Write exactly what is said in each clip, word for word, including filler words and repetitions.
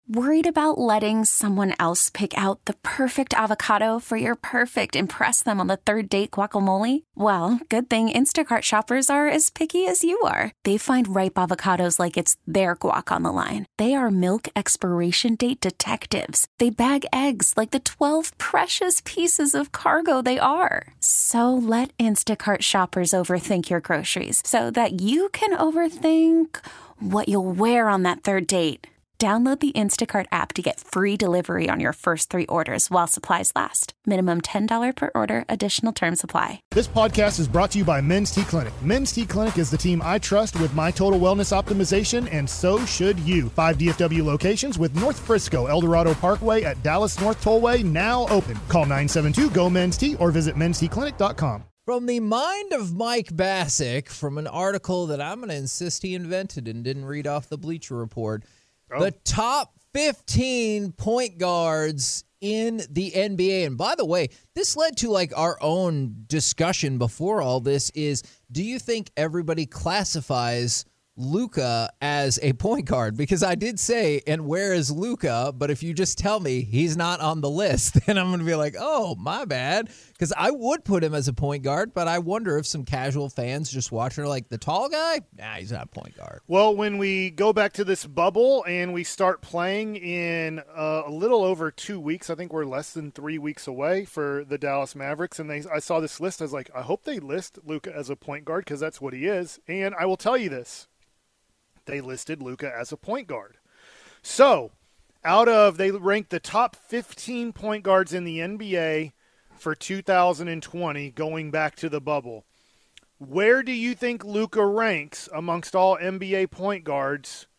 Worried about letting someone else pick out the perfect avocado for your perfect impress them on the third date guacamole? Well, good thing Instacart shoppers are as picky as you are. They find ripe avocados like it's their guac on the line. They are milk expiration date detectives. They bag eggs like the twelve precious pieces of cargo they are. So let Instacart shoppers overthink your groceries so that you can overthink what you'll wear on that third date. Download the Instacart app to get free delivery on your first three orders while supplies last. Minimum ten dollars per order. Additional terms apply. This podcast is brought to you by Men's T Clinic. Men's T Clinic is the team I trust with my total wellness optimization, and so should you. Five D F W locations with North Frisco, El Dorado Parkway at Dallas North Tollway now open. Call nine seven two, G O, men's T or visit men's t clinic dot com. From the mind of Mike Bassick, from an article that I'm going to insist he invented and didn't read off the Bleacher Report, oh. The top fifteen point guards in the N B A. And by the way, this led to like our own discussion before all this is, do you think everybody classifies Luka as a point guard? Because I did say, and where is Luka? But if you just tell me he's not on the list, then I'm going to be like, oh, my bad. Because I would put him as a point guard, but I wonder if some casual fans just watching are like, the tall guy? Nah, he's not a point guard. Well, when we go back to this bubble and we start playing in uh, a little over two weeks, I think we're less than three weeks away for the Dallas Mavericks, and they, I saw this list. I was like, I hope they list Luka as a point guard because that's what he is. And I will tell you this. They listed Luka as a point guard. So, out of, they ranked the top fifteen point guards in the N B A for two thousand twenty, going back to the bubble. Where do you think Luka ranks amongst all N B A point guards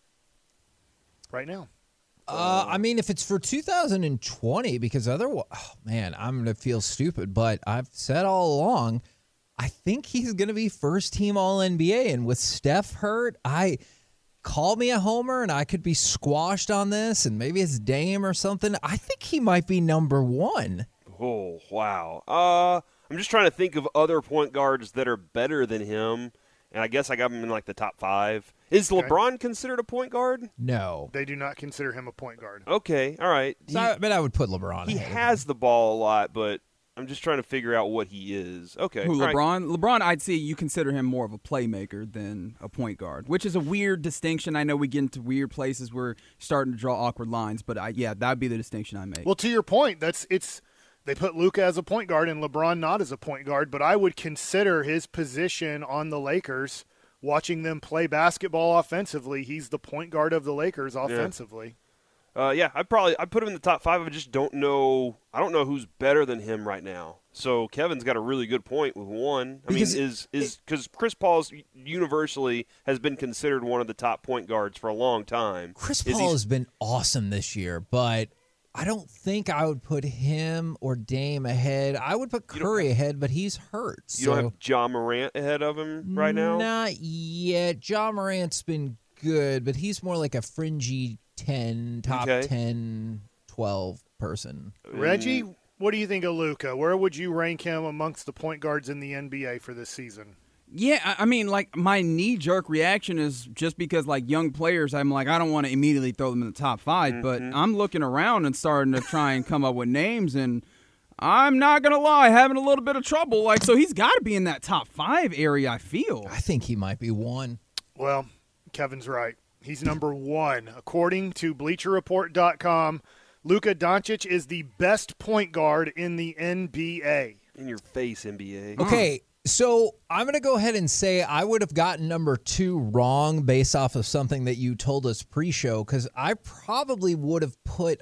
right now? Uh, I mean, if it's for two thousand twenty, because otherwise, oh, man, I'm going to feel stupid, but I've said all along, I think he's going to be first team all N B A. And with Steph hurt, I call me a homer and I could be squashed on this and maybe it's Dame or something. I think he might be number one. Oh, wow. Uh, I'm just trying to think of other point guards that are better than him. And I guess I got him in like the top five. Is okay. LeBron considered a point guard? No. They do not consider him a point guard. Okay. All right. So he, I mean, I would put LeBron. He has the ball a lot, but I'm just trying to figure out what he is. Okay. Who, LeBron? Right. LeBron, I'd say you consider him more of a playmaker than a point guard, which is a weird distinction. I know we get into weird places where we're starting to draw awkward lines, but I, yeah, that would be the distinction I make. Well, to your point, that's it's they put Luka as a point guard and LeBron not as a point guard, but I would consider his position on the Lakers, watching them play basketball offensively, he's the point guard of the Lakers offensively. Yeah. Uh, yeah, I probably I put him in the top five. I just don't know. I don't know who's better than him right now. So Kevin's got a really good point with one. I because mean, is is because Chris Paul's universally has been considered one of the top point guards for a long time. Chris Paul has been awesome this year, but I don't think I would put him or Dame ahead. I would put Curry have, ahead, but he's hurt. You so. don't have Ja Morant ahead of him right now? Not yet. Ja Morant's been good, but he's more like a fringy ten, top okay. ten, twelve person. Reggie, what do you think of Luka? Where would you rank him amongst the point guards in the N B A for this season? Yeah, I mean, like, my knee-jerk reaction is just because, like, young players, I'm like, I don't want to immediately throw them in the top five, mm-hmm. but I'm looking around and starting to try and come up with names, and I'm not going to lie, having a little bit of trouble. Like, so he's got to be in that top five area, I feel. I think he might be one. Well, Kevin's right. He's number one. According to Bleacher Report dot com, Luka Doncic is the best point guard in the N B A. In your face, N B A. Okay, so I'm going to go ahead and say I would have gotten number two wrong based off of something that you told us pre-show, because I probably would have put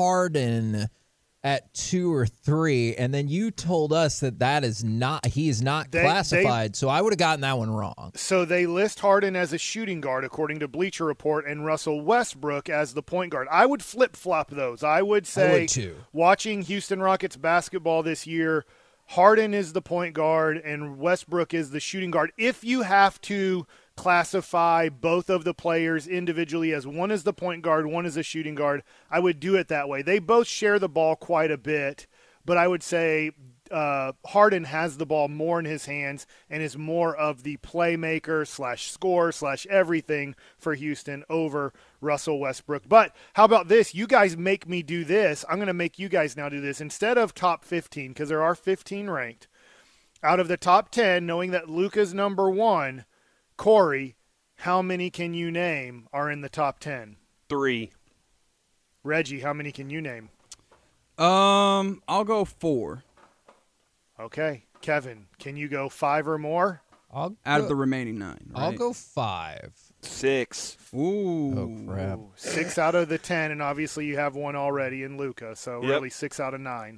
Harden at two or three, and then you told us that that is not he is not they, classified, they, so I would have gotten that one wrong. So they list Harden as a shooting guard according to Bleacher Report, and Russell Westbrook as the point guard. I would flip-flop those. I would say, I would too. Watching Houston Rockets basketball this year, Harden is the point guard and Westbrook is the shooting guard. If you have to classify both of the players individually as one is the point guard, one is a shooting guard, I would do it that way. They both share the ball quite a bit, but I would say uh, Harden has the ball more in his hands and is more of the playmaker slash scorer slash everything for Houston over Russell Westbrook. But how about this? You guys make me do this. I'm going to make you guys now do this. Instead of top fifteen, because there are fifteen ranked, out of the top ten, knowing that Luka's number one, Corey, how many can you name are in the top ten? Three. Reggie, how many can you name? Um, I'll go four. Okay. Kevin, can you go five or more? I'll Out go, of the remaining nine. Right? I'll go five. Six. Ooh. Oh, crap. Ooh, six out of the ten, and obviously you have one already in Luka, so Yep. really six out of nine.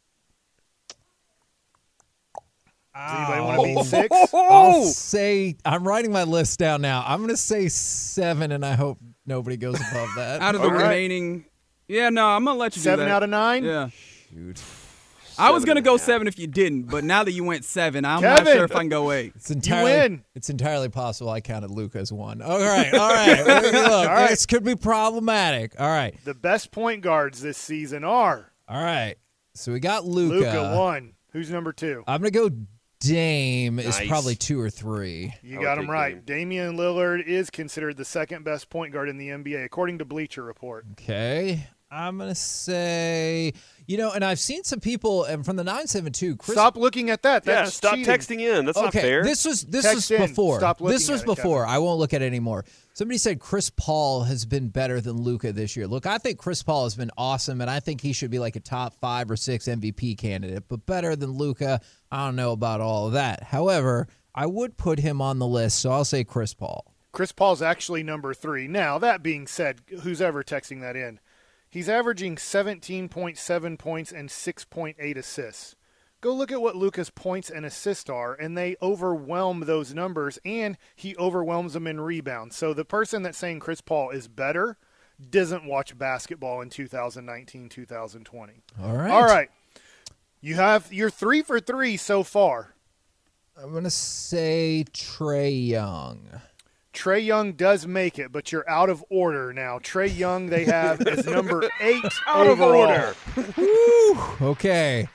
Does anybody want to beat six? I'll say, I'm writing my list down now. I'm going to say seven, and I hope nobody goes above that. Out of the All right. remaining. Yeah, no, I'm gonna let you Seven do that. out of nine? Yeah. Shoot. I was Seven gonna and a go half. seven if you didn't, but now that you went seven, I'm Kevin! not sure if I can go eight. It's entirely, win. It's entirely possible I counted Luka as one. All right, all right. Look, All right. this could be problematic. All right, The best point guards this season are all right. So we got Luka. Luka, one. Who's number two? I'm going to go Dame is Nice. probably two or three. You I got would him take right. Damian Lillard is considered the second best point guard in the N B A, according to Bleacher Report. Okay. I'm going to say, you know, and I've seen some people and from the nine seven two, Chris. Stop looking at that. Yeah, That's stop cheating. texting in. That's okay, not fair. this was this Text was in. before. Stop looking this was at it, before. Kevin. I won't look at it anymore. Somebody said Chris Paul has been better than Luka this year. Look, I think Chris Paul has been awesome, and I think he should be like a top five or six M V P candidate. But better than Luka, I don't know about all of that. However, I would put him on the list, so I'll say Chris Paul. Chris Paul's actually number three. Now, that being said, who's ever texting that in? He's averaging seventeen point seven points and six point eight assists. Go look at what Luka's points and assists are, and they overwhelm those numbers, and he overwhelms them in rebounds. So the person that's saying Chris Paul is better doesn't watch basketball in two thousand nineteen, two thousand twenty. All right. All right. You have you're three for three so far. I'm going to say Trey Young. Trey Young does make it, but you're out of order now. Trey Young, they have as number eight Out of overall. order. Woo! Okay.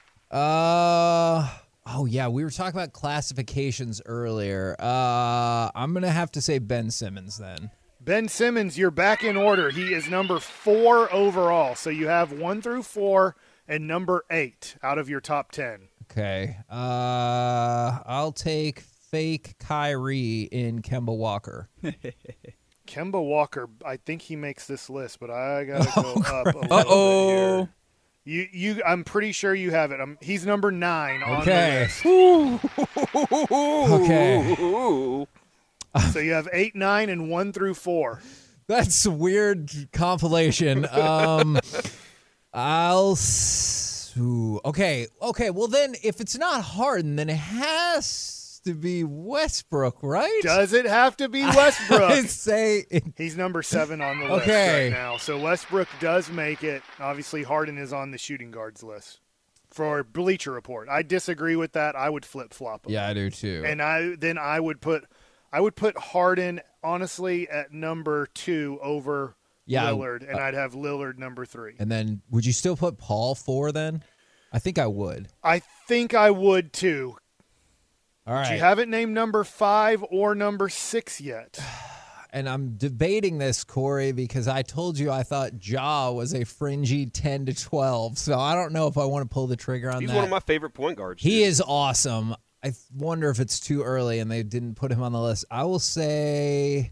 Uh oh yeah, we were talking about classifications earlier. Uh I'm gonna have to say Ben Simmons then. Ben Simmons, you're back in order. He is number four overall. So you have one through four and number eight out of your top ten. Okay. Uh I'll take fake Kyrie in Kemba Walker. Kemba Walker, I think he makes this list, but I gotta go Oh, up a little Uh bit oh. here. You, you, I'm pretty sure you have it. Um he's number nine on Okay. the Okay. Ooh. list. So you have eight, nine, and one through four. That's a weird compilation. Um I'll s- ooh, okay. Okay, well then if it's not Harden, then it has to be Westbrook, right? Does it have to be Westbrook? I'd say it, He's number seven on the list Okay. right now. So Westbrook does make it. Obviously, Harden is on the shooting guards list for Bleacher Report. I disagree with that. I would flip flop them. yeah, I do too. And I then I would put I would put Harden honestly at number two over Yeah, I- Lillard, and I'd have Lillard number three. And then would you still put Paul four then? I think I would. I think I would too. All right. You haven't named number five or number six yet. And I'm debating this, Corey, because I told you I thought Ja was a fringy ten to twelve. So I don't know if I want to pull the trigger on He's that. one of my favorite point guards. he dude. is awesome. I th- wonder if it's too early and they didn't put him on the list. I will say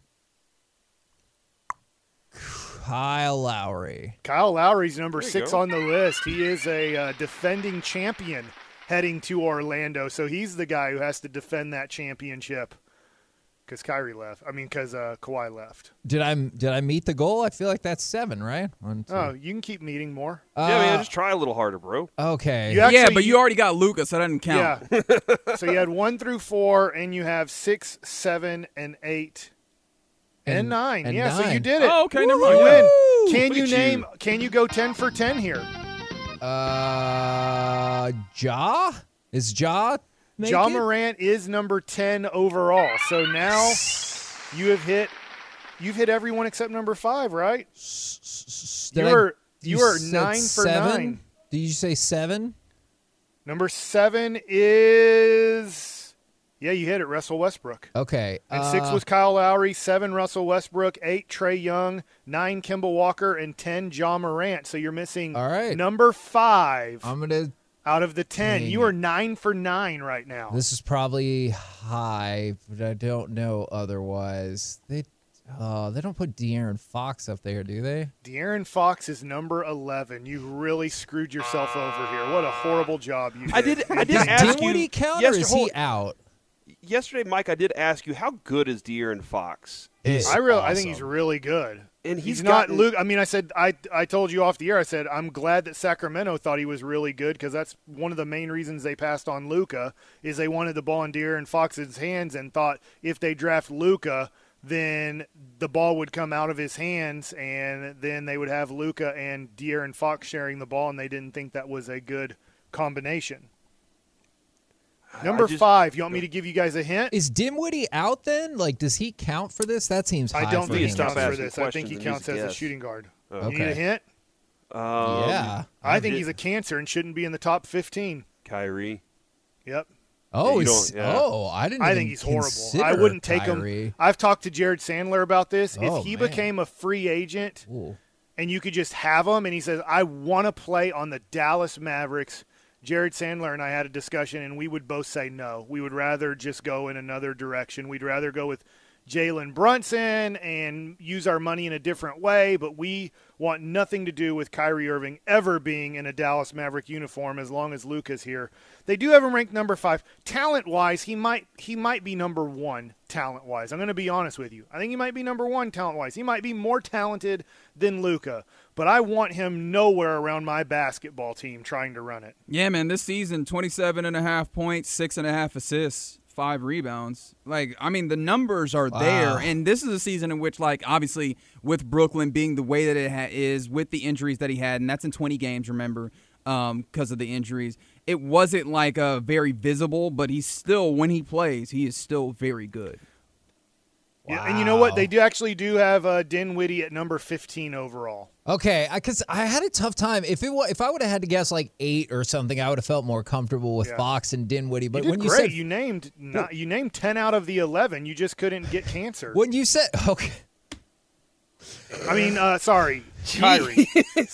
Kyle Lowry. Kyle Lowry's number There you six go. on the list. He is a uh, defending champion heading to Orlando, so he's the guy who has to defend that championship because Kyrie left. I mean, because uh, Kawhi left. Did I did I meet the goal? I feel like that's seven, right? One, two. Oh, you can keep meeting more. Uh, yeah, man, just try a little harder, bro. okay. You actually, Yeah, but you already got Luka, so that doesn't count. Yeah. So you had one through four, and you have six, seven, and eight, and, And- nine. and yeah, so you nine. did it. Oh, okay, never You mind. win. Woo! Can Look you at name? you. Can you go ten for ten here? Uh, Ja? Is Ja? make Ja it? Morant is number ten overall. So now you have hit. You've hit everyone except number five, right? Did I- You are you you are said nine for seven? nine. Did you say seven? Number seven is, yeah, you hit it, Russell Westbrook. Okay. And uh, six was Kyle Lowry, seven Russell Westbrook, eight Trae Young, nine Kemba Walker, and ten Ja Morant. So you're missing all right. number five I'm gonna out of the ten. Dang You are nine for nine right now. This is probably high, but I don't know otherwise. They uh, they don't put De'Aaron Fox up there, do they? De'Aaron Fox is number eleven. You really screwed yourself over here. What a horrible job you did. I did. I did Does ask you. Dinwiddie count, or yesterday, is he hold- out? Yesterday, Mike, I did ask you how good is De'Aaron Fox? He's I really, awesome. I think he's really good. And he's he's not gotten- Luke. I mean, I said I I told you off the air. I said I'm glad that Sacramento thought he was really good because that's one of the main reasons they passed on Luka is they wanted the ball in De'Aaron Fox's hands and thought if they draft Luka, then the ball would come out of his hands and then they would have Luka and De'Aaron Fox sharing the ball, and they didn't think that was a good combination. Number just- five. You want me to give you guys a hint? Is Dinwiddie out then? Like, does he count for this? That seems high I don't for think him. he stop counts for asking this. I think he questions and counts use as a a guess. shooting guard. Oh. You need a Okay. hint? Um, Yeah. I think did- he's a cancer and shouldn't be in the top fifteen. Kyrie. Yep. Oh, you he's, don't- yeah. oh, I didn't. I even think he's horrible. consider I wouldn't take Kyrie. him. I've talked to Jared Sandler about this. Oh, if he man. became a free agent Ooh. and you could just have him and he says, I want to play on the Dallas Mavericks, Jared Sandler and I had a discussion and we would both say no. We would rather just go in another direction. We'd rather go with Jalen Brunson and use our money in a different way, but we want nothing to do with Kyrie Irving ever being in a Dallas Maverick uniform as long as Luka's here. They do have him ranked number five. Talent-wise, he might he might be number one talent-wise. I'm going to be honest with you. I think he might be number one talent-wise. He might be more talented than Luka, but I want him nowhere around my basketball team trying to run it. Yeah, man, this season, twenty-seven and a half points, six and a half assists, five rebounds. Like, I mean, the numbers are Wow. there. And this is a season in which, like, obviously, with Brooklyn being the way that it ha- is, with the injuries that he had, and that's in twenty games, remember, um, because of the injuries, it wasn't, like, uh, very visible, but he's still, when he plays, he is still very good. Yeah, and you know what? Wow. They do actually do have uh, Dinwiddie at number fifteen overall. Okay, because I had a tough time. If it wa- if I would have had to guess like eight or something, I would have felt more comfortable with Yeah. Fox and Dinwiddie. But you did when you great. said you named not, you named ten out of the eleven. You just couldn't get cancer. when you said okay, I mean, uh, sorry, Kyrie.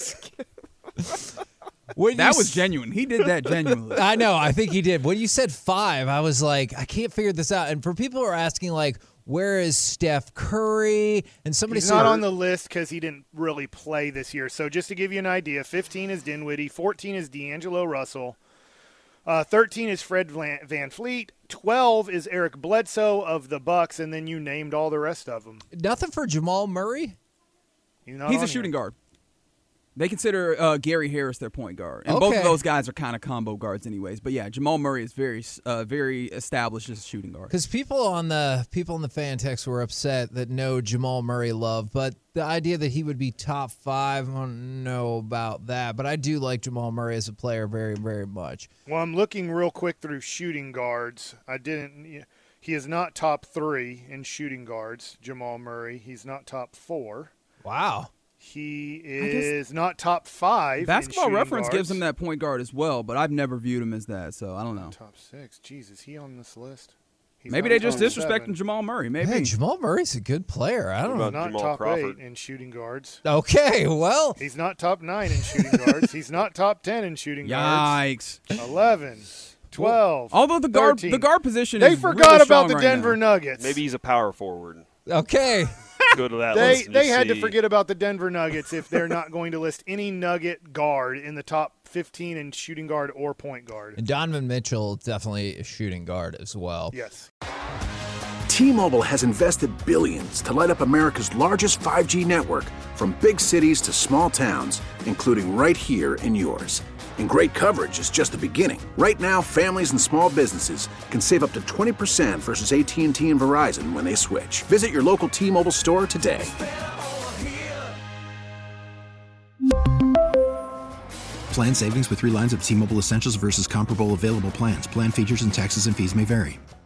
when That you was s- genuine. He did that genuinely. I know. I think he did. When you said five, I was like, I can't figure this out. And for people who are asking, like, where is Steph Curry? And somebody He's said, not on the list because he didn't really play this year. So just to give you an idea, fifteen is Dinwiddie, fourteen is D'Angelo Russell, uh, thirteen is Fred Van Van Fleet, twelve is Eric Bledsoe of the Bucks, and then you named all the rest of them. nothing for Jamal Murray. He's, not He's on a shooting here. guard. They consider uh, Gary Harris their point guard, and both Okay. of those guys are kind of combo guards, anyways. But yeah, Jamal Murray is very, uh, very established as a shooting guard. Because people on the people in the fan text were upset that no Jamal Murray love, but the idea that he would be top five, I don't know about that. But I do like Jamal Murray as a player very, very much. Well, I'm looking real quick through shooting guards. I didn't. He is not top three in shooting guards. Jamal Murray. He's not top four. Wow. He is not top five. in Basketball shooting Reference guards. gives him that point guard as well, but I've never viewed him as that, so I don't know. Top six. Jeez, is he on this list? He's Maybe not they just top disrespecting seven. Jamal Murray. Maybe. Hey, Jamal Murray's a good player. I don't What know. about Not Jamal top Crawford? eight in shooting guards. Okay, well, He's not top nine in shooting guards. He's not top ten in shooting guards. Yikes! Eleven, twelve. Although the guard, thirteen. the guard position, They is forgot really about strong the right Denver now. Nuggets. Maybe he's a power forward. okay. Go to that They list. and they just had to see. forget about the Denver Nuggets if they're not going to list any Nugget guard in the top fifteen in shooting guard or point guard. And Donovan Mitchell definitely a shooting guard as well. Yes. T-Mobile has invested billions to light up America's largest five G network, from big cities to small towns, including right here in yours. And great coverage is just the beginning. Right now, families and small businesses can save up to twenty percent versus A T and T and Verizon when they switch. Visit your local T-Mobile store today. Plan savings with three lines of T-Mobile Essentials versus comparable available plans. Plan features and taxes and fees may vary.